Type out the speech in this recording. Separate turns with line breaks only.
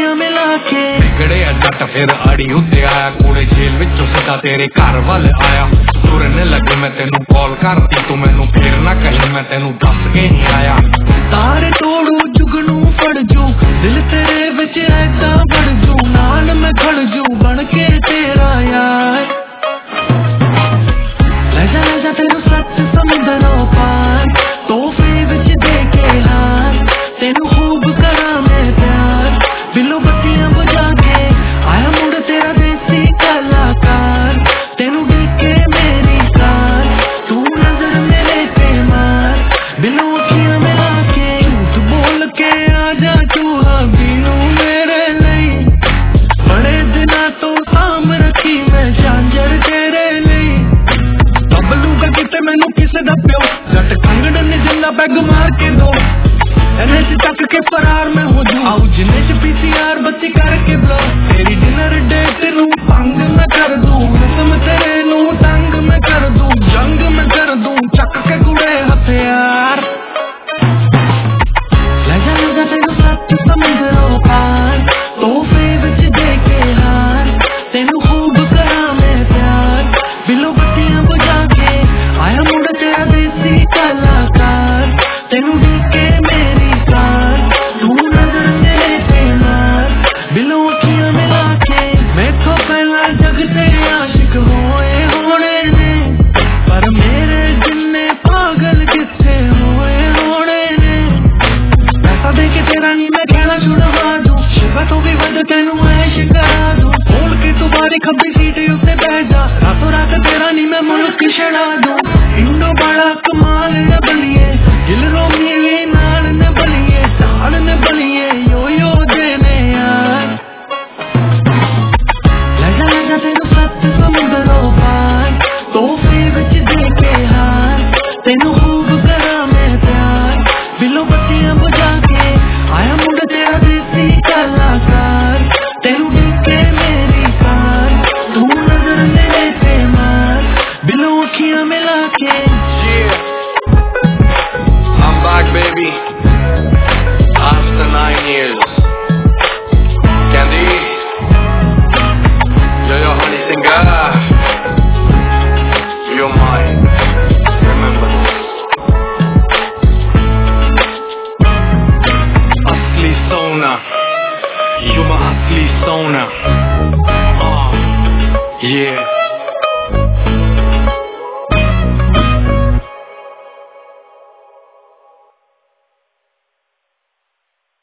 अखियां मिला के
बिगड़े जट फिर अड़ी उत्ते आया कूड़े जेल विचों सीधा तेरे घर वाल आया तुरने लगे मैं तेनू कॉल करती तू मैनू फिर ना कहीं मैं तेनू दस के नहीं आया
तारे तोड़ू जुगनू फड़ जू दिल तेरे विच ऐसा बढ़ जू नाल मैं खड़ जू बन के तेरा यार ले जा तेनू सच समुंदरों पार तोहफे विच दे के हार तेनू खूब करा मैं प्यार बिलो बत्तियां बुझा के आया मुड़ तेरा देसी कलाकार तेनू देख के मेरी कार तू नजर मेरे पे मार बिलो अखियां मिला के झूठ बोल के आजा तू हबीनू मेरे लिए बड़े दिना तो साम रखी मैं झांझर तेरे लिए बबलूगा किते मैनू किसे दा प्यो जट कंगड़ ने जिंदा बैग मार के दो एनएच तक के फरार में हो जू आओ जिनेश पीसीआर बत्ती करके ब्लो तेरी डिनर डेट नू भंग मैं कर दूं रस्म तेरे नू तंग मैं कर दूं जंग मैं कर दूं चक के गुड़े हथियार ले जा तेनू सच समुंदरों पार तोहफे विच दे के हार तेनू खूब करा मैं प्यार बिलो बत्तियां बुझा के आया मुड़ तेरा देसी कलाकार तेनू देख के मेरी कार तू नजर मेरे पे मार बिलो अखियां मिला के मैथों पहला जग तेरे आशिक होए होने ने पर मेरे जिन्ने पागल किथे होए होने ने पैसा दे के तेरा नहीं मैं कहना छुड़वा दूं शिवा तो भी वध तेनू ऐश करा दूं खोल के तू बारी खब्बी सीट उत्ते बह जा रातों रात तेरा नहीं मैं मुल्क छड़ा दूं इंडो बड़ा कमाल न बलिए दिल रोमी भी नाल न बलिए साल न बलिए यो देने यार ले जा तेनू सच समुंदरों पार तोहफे विच दे के हार तेनू खूब करा मैं प्यार बिलो बत्तियां बुझा के आया मुड़ तेरा देसी कलाकार तेनू देख के मेरी कार तू नजर मेरे पे मार बिलो अखियां मिला के
I'm back baby after 9 years Candy you're your honey singer you're mine remember asli sona you're my asli sona yeah